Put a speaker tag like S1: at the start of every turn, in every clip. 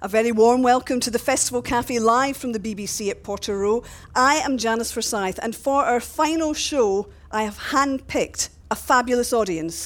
S1: A very warm welcome to the Festival Cafe live from the BBC at Portoroe. I am Janice Forsyth, and for our final show, I have handpicked a fabulous audience.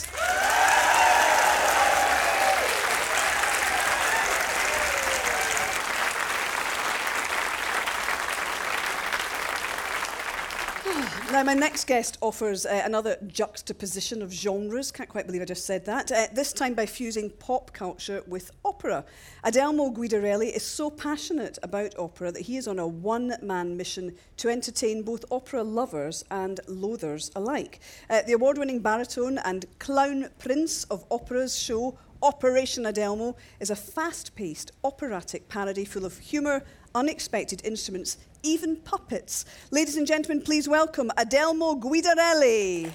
S1: Now, my next guest offers another juxtaposition of genres. Can't quite believe I just said that. This time by fusing pop culture with opera. Adelmo Guidarelli is so passionate about opera that he is on a one-man mission to entertain both opera lovers and loathers alike. The award-winning baritone and clown prince of opera's show, Operation Adelmo, is a fast-paced operatic parody full of humour, unexpected instruments, even puppets. Ladies and gentlemen, please welcome Adelmo Guidarelli.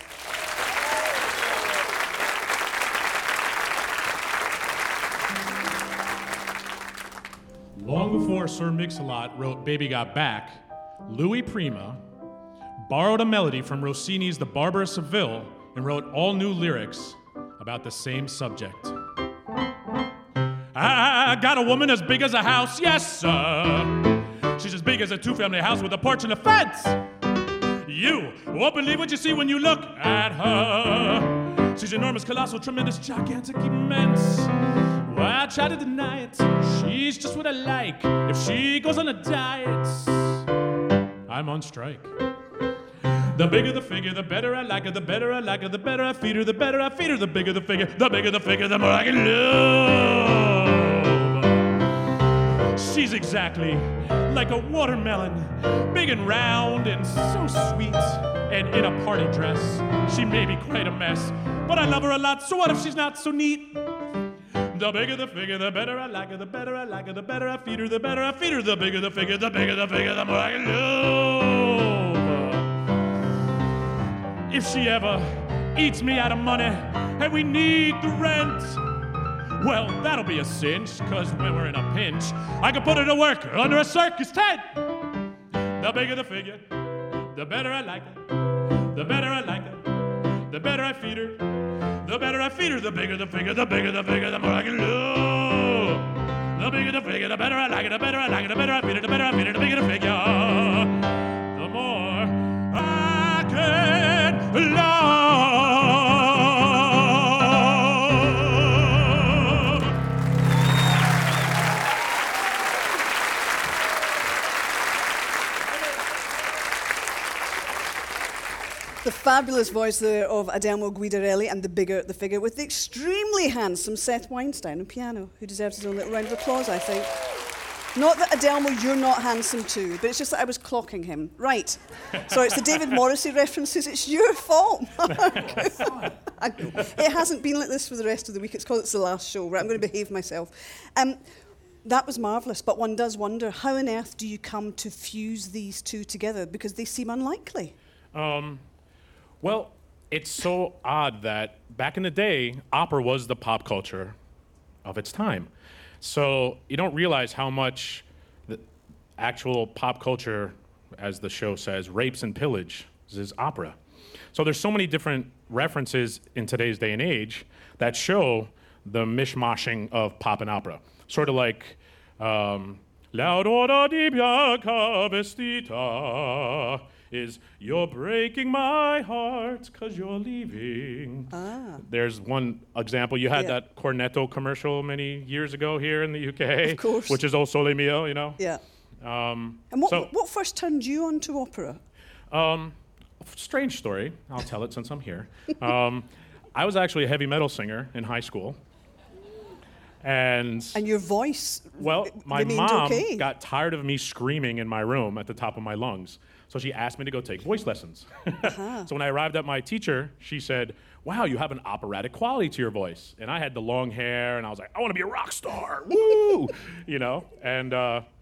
S2: Long before Sir Mix-a-Lot wrote Baby Got Back, Louis Prima borrowed a melody from Rossini's The Barber of Seville and wrote all new lyrics about the same subject. I got a woman as big as a house, yes sir. She's as big as a two-family house with a porch and a fence. You won't believe what you see when you look at her. She's enormous, colossal, tremendous, gigantic, immense. Well, I try to deny it. She's just what I like. If she goes on a diet, I'm on strike. The bigger the figure, the better I like her. The better I like her, the better I feed her. The better I feed her, the bigger the figure. The bigger the figure, the more I can love. She's exactly like a watermelon, big and round and so sweet. And in a party dress, she may be quite a mess, but I love her a lot, so what if she's not so neat? The bigger the figure, the better I like her. The better I like her, the better I feed her. The better I feed her, the bigger the figure. The bigger the figure, the more I can love. If she ever eats me out of money and we need the rent, well, that'll be a cinch, cause when we're in a pinch, I can put her to work under a circus tent. The bigger the figure, the better I like her. The better I like her, the better I feed her. The better I feed her, the bigger the figure, the bigger the figure, the more I can love. The bigger the figure, the better I like it, the better I like it, the better I feed her, the better I feed her, the bigger the figure, the more I can love.
S1: The fabulous voice there of Adelmo Guidarelli and the bigger the figure with the extremely handsome Seth Weinstein on piano, who deserves his own little round of applause, I think. Not that, Adelmo, you're not handsome too, but it's just that I was clocking him. Right. Sorry, it's the David Morrissey references. It's your fault, Mark. I know. It hasn't been like this for the rest of the week. It's because it's the last show. Right, I'm going to behave myself. That was marvellous, but one does wonder, how on earth do you come to fuse these two together? Because they seem unlikely.
S2: Well, it's so odd that back in the day, opera was the pop culture of its time. So you don't realize how much the actual pop culture, as the show says, rapes and pillage is opera. So there's so many different references in today's day and age that show the mishmashing of pop and opera. Sort of like L'aurora di bianca vestita is you're breaking my heart because you're leaving. There's one example. You had that Cornetto commercial many years ago here in the UK.
S1: Of course.
S2: Which is O Sole Mio, you know?
S1: Yeah. And what first turned you on to opera?
S2: Strange story. I'll tell it since I'm here. I was actually a heavy metal singer in high school. And
S1: your voice
S2: my mom got tired of me screaming in my room at the top of my lungs. So she asked me to go take voice lessons. So when I arrived at my teacher, she said, wow, you have an operatic quality to your voice. And I had the long hair, and I was like, I want to be a rock star, woo! You know? And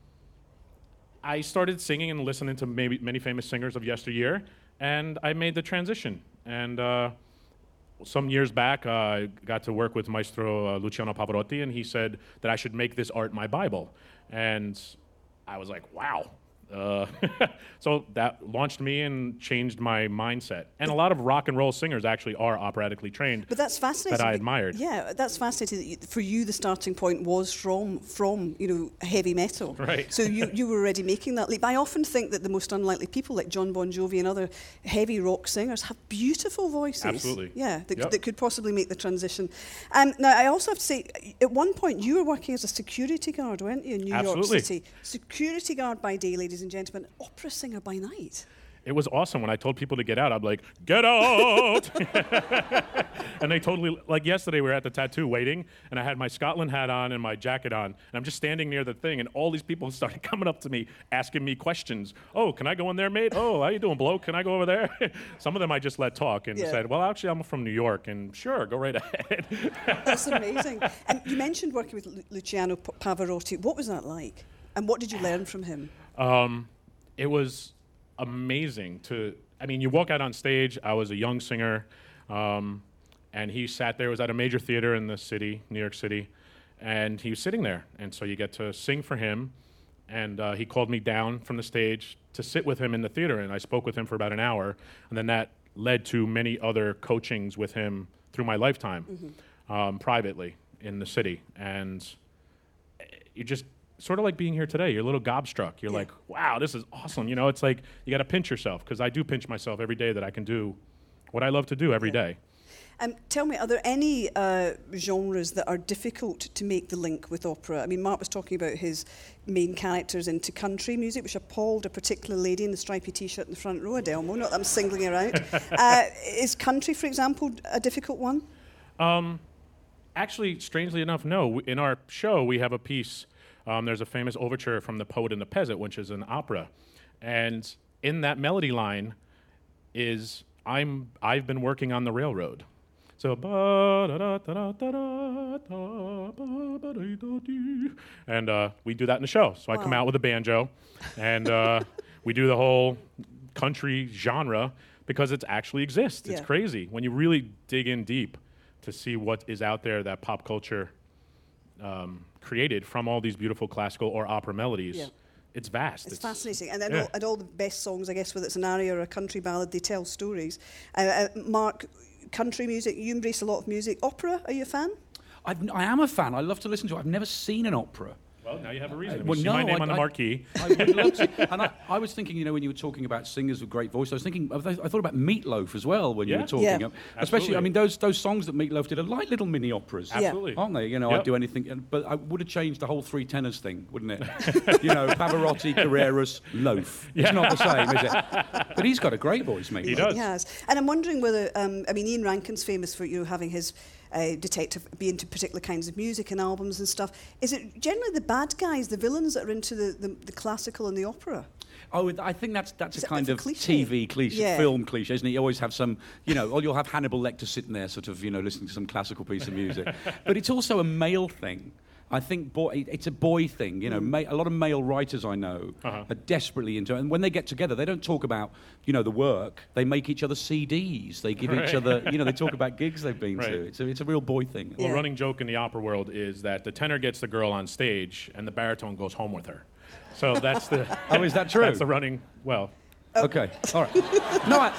S2: I started singing and listening to many famous singers of yesteryear, and I made the transition. And some years back, I got to work with Maestro Luciano Pavarotti, and he said that I should make this art my Bible. And I was like, wow. So that launched me and changed my mindset. And a lot of rock and roll singers actually are operatically trained.
S1: But that's fascinating.
S2: That I admired.
S1: Yeah, that's fascinating. For you, the starting point was from heavy metal.
S2: Right.
S1: So you were already making that leap. I often think that the most unlikely people, like John Bon Jovi and other heavy rock singers, have beautiful voices.
S2: Absolutely.
S1: Yeah, that could possibly make the transition. Now, I also have to say, at one point, you were working as a security guard, weren't you, in New York City? Security guard by day, ladies and gentlemen, opera singer by night.
S2: It was awesome. When I told people to get out, I'd be like, get out! And they totally, like yesterday, we were at the tattoo waiting, and I had my Scotland hat on and my jacket on, and I'm just standing near the thing, and all these people started coming up to me, asking me questions. Oh, can I go in there, mate? Oh, how you doing, bloke? Can I go over there? Some of them I just let talk and said, well, actually, I'm from New York, and sure, go right ahead.
S1: That's amazing. And you mentioned working with Luciano Pavarotti. What was that like? And what did you learn from him?
S2: It was amazing you walk out on stage. I was a young singer, and he sat there. It was at a major theater in the city, New York City, and he was sitting there. And so you get to sing for him, and he called me down from the stage to sit with him in the theater, and I spoke with him for about an hour, and then that led to many other coachings with him through my lifetime, privately in the city. And you just sort of like being here today. You're a little gobstruck. You're like, wow, this is awesome. It's like you got to pinch yourself, because I do pinch myself every day that I can do what I love to do every day.
S1: Tell me, are there any genres that are difficult to make the link with opera? I mean, Mark was talking about his main characters into country music, which appalled a particular lady in the stripy T-shirt in the front row, Adelmo. Not that I'm singling her out. Is country, for example, a difficult one?
S2: Actually, strangely enough, no. In our show, we have a piece. There's a famous overture from The Poet and the Peasant, which is an opera. And in that melody line is, I've been working on the railroad. So, and we do that in the show. So I come out with a banjo, and we do the whole country genre, because it actually exists. It's crazy when you really dig in deep to see what is out there that pop culture created from all these beautiful classical or opera melodies. Yeah. It's vast.
S1: It's fascinating. And then all the best songs, I guess, whether it's an aria or a country ballad, they tell stories. Mark, country music, you embrace a lot of music. Opera, are you a fan?
S3: I am a fan. I love to listen to it. I've never seen an opera.
S2: Well, now you have a reason. You see my name on the marquee.
S3: I would love to. And I was thinking, when you were talking about singers with great voice, I thought about Meatloaf as well when you were talking. Especially, those songs that Meatloaf did are like little mini operas.
S2: Absolutely.
S3: Aren't they? I'd do anything. But I would have changed the whole three tenors thing, wouldn't it? Pavarotti, Carreras, Loaf. It's not the same, is it? But he's got a great voice, Meatloaf.
S2: He does.
S1: He has. And I'm wondering whether, Ian Rankin's famous for, having his detective be into particular kinds of music and albums and stuff. Is it generally the bad guys, the villains, that are into the classical and the opera?
S3: Oh, I think that's a kind of TV cliche, film cliche, isn't it? You always have some, or you'll have Hannibal Lecter sitting there sort of, listening to some classical piece of music. But it's also a male thing. I think it's a boy thing. A lot of male writers I know are desperately into it. And when they get together, they don't talk about, the work. They make each other CDs. They give each other, they talk about gigs they've been to. It's a real boy thing.
S2: Well, running joke in the opera world is that the tenor gets the girl on stage and the baritone goes home with her. So that's the...
S3: Oh, is that true?
S2: That's the running... Well...
S3: Okay, all right. No,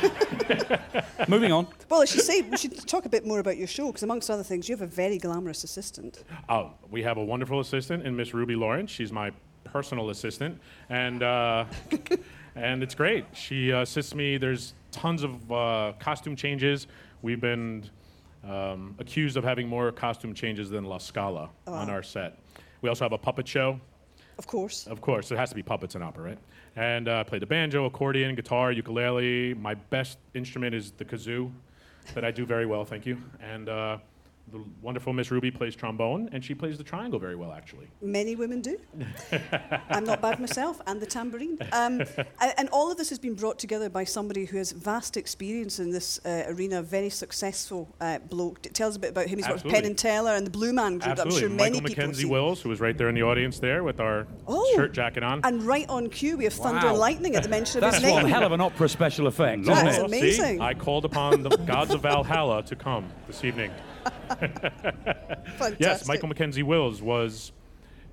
S3: moving on.
S1: Well, I should say, we should talk a bit more about your show, because amongst other things, you have a very glamorous assistant.
S2: Oh, we have a wonderful assistant in Miss Ruby Lawrence. She's my personal assistant, and and it's great. She assists me. There's tons of costume changes. We've been accused of having more costume changes than La Scala on our set. We also have a puppet show.
S1: Of course.
S2: Of course. There has to be puppets in opera, right? And I play the banjo, accordion, guitar, ukulele. My best instrument is the kazoo that I do very well, thank you. And the wonderful Miss Ruby plays trombone, and she plays the triangle very well, actually.
S1: Many women do. I'm not bad myself, and the tambourine. And all of this has been brought together by somebody who has vast experience in this arena, a very successful bloke. Tell us a bit about him. He's worked with Penn and Teller and the Blue Man Group.
S2: Absolutely.
S1: I'm sure many
S2: Michael
S1: people have
S2: Mackenzie
S1: seen.
S2: Wills, who was right there in the audience there with our shirt jacket on.
S1: And right on cue, we have thunder and lightning at the mention of his
S3: That's
S1: name.
S3: one hell of an opera special effect,
S1: That's
S3: isn't it?
S1: amazing.
S2: See? I called upon the gods of Valhalla to come this evening.
S1: Fantastic.
S2: Yes, Michael Mackenzie Wills was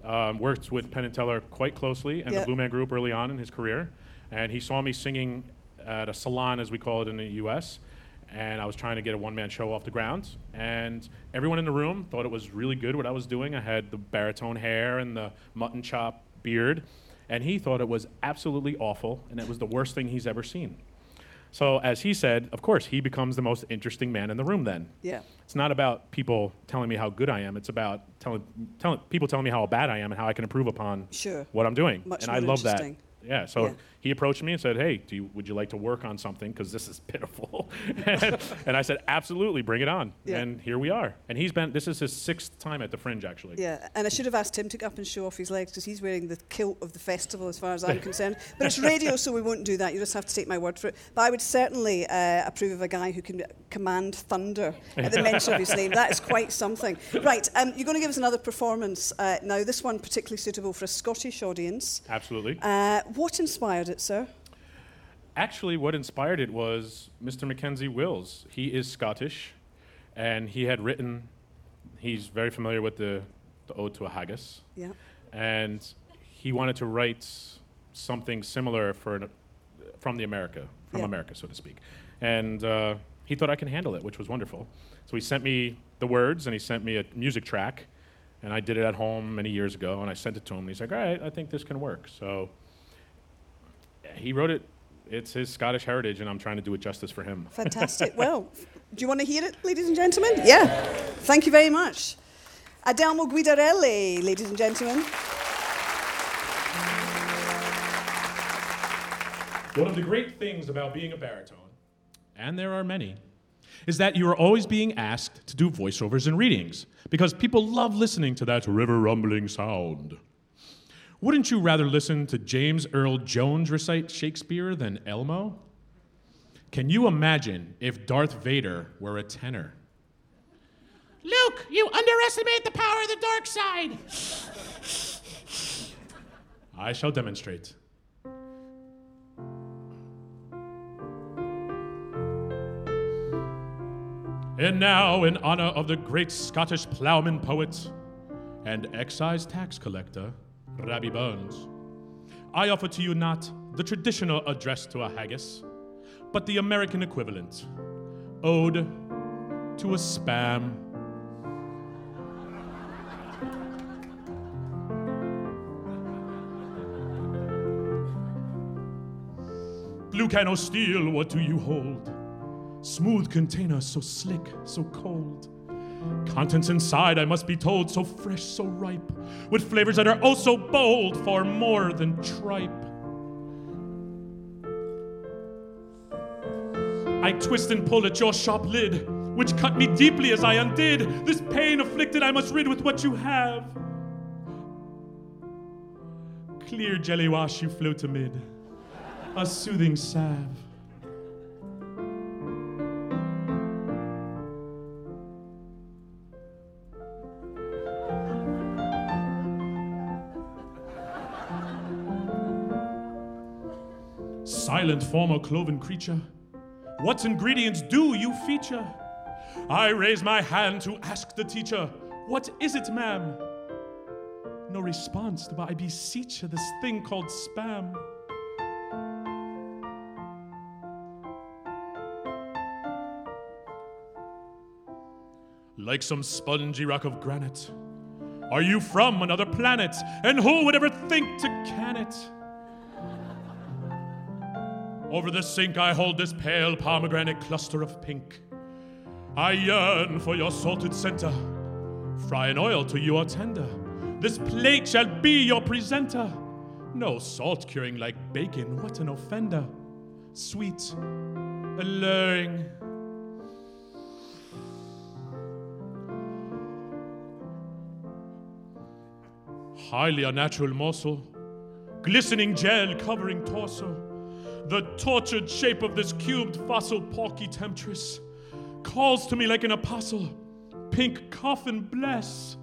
S4: worked with Penn and Teller quite closely and the Blue Man Group early on in his career. And he saw me singing at a salon, as we call it in the U.S., and I was trying to get a one-man show off the ground. And everyone in the room thought it was really good what I was doing. I had the baritone hair and the mutton chop beard. And he thought it was absolutely awful, and it was the worst thing he's ever seen. So as he said, of course, he becomes the most interesting man in the room then.
S1: Yeah.
S4: It's not about people telling me how good I am. It's about people telling me how bad I am and how I can improve upon what I'm doing.
S1: Much
S4: and
S1: more
S4: I love that.
S1: Yeah,
S4: so he approached me and said, hey, would you like to work on something? Because this is pitiful. and I said, absolutely, bring it on.
S1: Yeah.
S4: And here we are. And this is his 6th time at the Fringe, actually.
S1: Yeah, and I should have asked him to get up and show off his legs because he's wearing the kilt of the festival as far as I'm concerned. But it's radio, so we won't do that. You just have to take my word for it. But I would certainly approve of a guy who can command thunder at the mention of his name. That is quite something. Right, you're going to give us another performance now, this one particularly suitable for a Scottish audience.
S4: Absolutely.
S1: What inspired it, sir?
S4: Actually, what inspired it was Mr. Mackenzie Wills. He is Scottish, and he's very familiar with the Ode to a Haggis.
S1: Yeah.
S4: And he wanted to write something similar from America, so to speak. And he thought I can handle it, which was wonderful. So he sent me the words, and he sent me a music track, and I did it at home many years ago, and I sent it to him, and he's like, all right, I think this can work. So he wrote it. It's his Scottish heritage, and I'm trying to do it justice for him.
S1: Fantastic. Well, do you want to hear it, ladies and gentlemen? Yeah. Thank you very much. Adelmo Guidarelli, ladies and gentlemen.
S2: One of the great things about being a baritone, and there are many, is that you are always being asked to do voiceovers and readings, because people love listening to that river-rumbling sound. Wouldn't you rather listen to James Earl Jones recite Shakespeare than Elmo? Can you imagine if Darth Vader were a tenor?
S5: Luke, you underestimate the power of the dark side.
S2: I shall demonstrate. And now, in honor of the great Scottish ploughman poet and excise tax collector, Rabbie Burns, I offer to you not the traditional address to a haggis, but the American equivalent, Ode to a Spam. Blue can o' steel, what do you hold? Smooth container, so slick, so cold. Contents inside, I must be told, so fresh, so ripe, with flavors that are oh so bold, far more than tripe. I twist and pull at your sharp lid, which cut me deeply as I undid. This pain afflicted I must rid with what you have. Clear jelly wash you float amid, a soothing salve. Silent former cloven creature, what ingredients do you feature? I raise my hand to ask the teacher, what is it, ma'am? No response, but I beseech you, this thing called spam. Like some spongy rock of granite, are you from another planet? And who would ever think to can it? Over the sink I hold this pale pomegranate cluster of pink. I yearn for your salted center. Fry in oil till you are tender. This plate shall be your presenter. No salt curing like bacon, what an offender. Sweet, alluring. Highly unnatural morsel. Glistening gel covering torso. The tortured shape of this cubed fossil porky temptress calls to me like an apostle, pink coffin bless.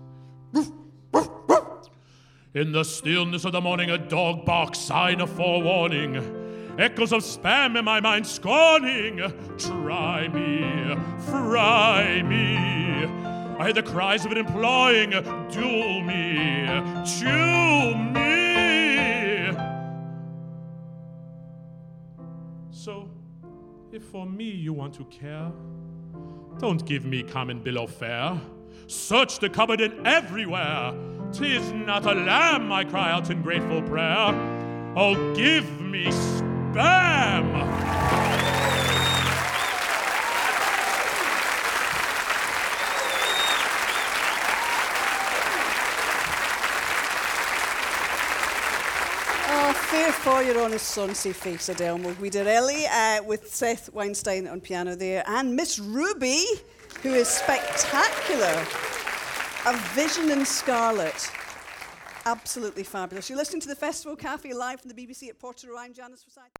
S2: In the stillness of the morning, a dog barks, sign of forewarning. Echoes of spam in my mind scorning. Try me, fry me. I heard the cries of it imploring, duel me, chew me. So, if for me you want to care, don't give me common bill of fare. Search the cupboard and everywhere. 'Tis not a lamb, I cry out in grateful prayer. Oh, give me Spam!
S1: Fair for your honest sonsy face, Adelmo Guidarelli, with Seth Weinstein on piano there, and Miss Ruby, who is spectacular. A vision in scarlet. Absolutely fabulous. You're listening to the Festival Cafe live from the BBC at Portrush. I'm Janice Forsyth.